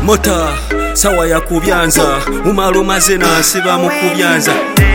Mota sawa ya kubyanza umalo mazena siba mu kubyanza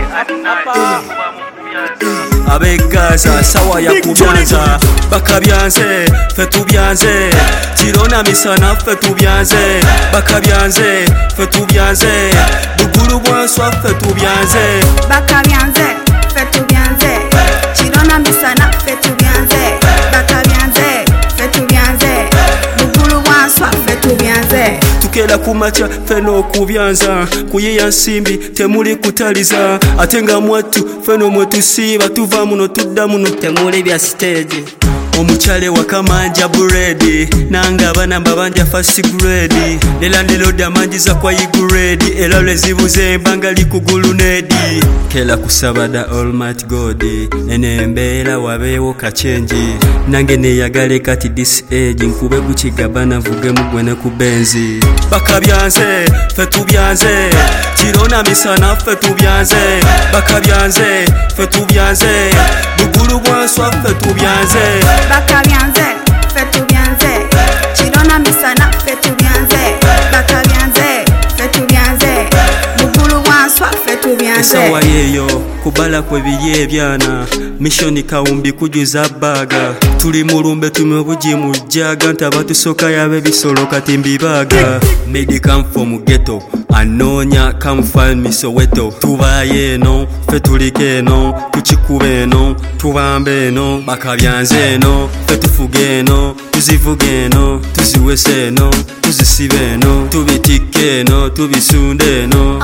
abegaza sawa ya kubyanza bakabyanze fe tubyanze tirona misana fe tubyanze bakabyanze fe tubyanze buguru bwanswa fe tubyanze bakabyanze fe tubyanze tirona misana fe tubyanze bakabyanze fe tubyanze buguru bwanswa fe tubyanze tukela kumacha feno kubyanza kuyiya nsimbi temuli kutaliza atenga mwatu feno mwetu siba tuva muno tudda muno temuli bya stage omuchale wakamanja buredi nanga bana mbabanja fast grade lelandelo damanjiza kwa iguredi elole zibuze bangali kugulu nedi kela kusabada almighty god enembeera wabeewo kachenji nange neyagale kati this age nkube kuchigabana vuge mugwene ku benzi bakabyanze fe tubyanze tirona misana fe tubyanze bakabyanze fe tubyanze bugulu bwanswa fe tubyanze bakabyanze fe tubyanze tirona misana fe tubyanze bakabyanze fe tubyanze bugulu bwanswa fe tubyanze sawa yeyo kubala kwe biye byana mission kaumbi kujuza baga tuli mulumbe tumebuji mujaga ntabatu soka yabe bisolo katimbi baga made come from ghetto anonya come find me Soweto tubaye no fe tulike no tuchikube no tubambe no bakabyanze no fe tufuge no tuzivuge no tuziwese no tuzisibe no tubitike no tubisunde no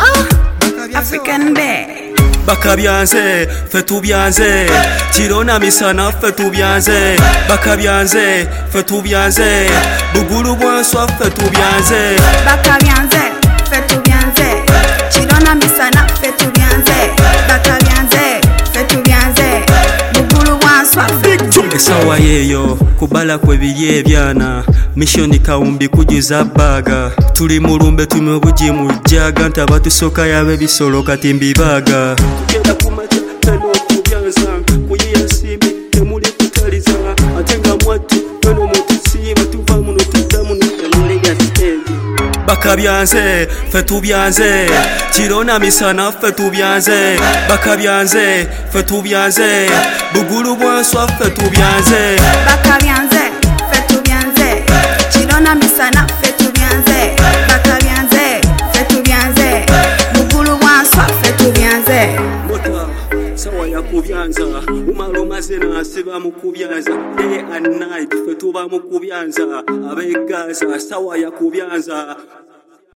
African Bay bakabyanze fe tubyanze tirona misana fe tubyanze bakabyanze fe tubyanze buguru bwanswa fe tubyanze bakabyanze fe tubyanze tirona misana fe tubyanze bakabyanze fe tubyanze buguru bwanswa fe tubyanze sawa yeyo kubala kwe biye byana mission kaumbi kujuza baga tuli mulumbe tumebuji mujaga ntabatu soka yabe bisolo katimbi baga tukenda kumacha tano kubyanza kuyiya simbi temuli kutaliza atenga mwatu tano mutusiba tuva muno tudda muno temuli gasitendi bakabyanze fe tubyanze tirona misana fe tubyanze bakabyanze fe tubyanze bugulu bwanswa fe tubyanze bakabyanze fe tubyanze tirona misana fe tubyanze bakabyanze fe tubyanze bugulu bwanswa fe tubyanze mota sawa ya kubyanza umalo mazena siba mu kubyanza day and night fe tuba mu kubyanza abegaza sawa ya kubyanza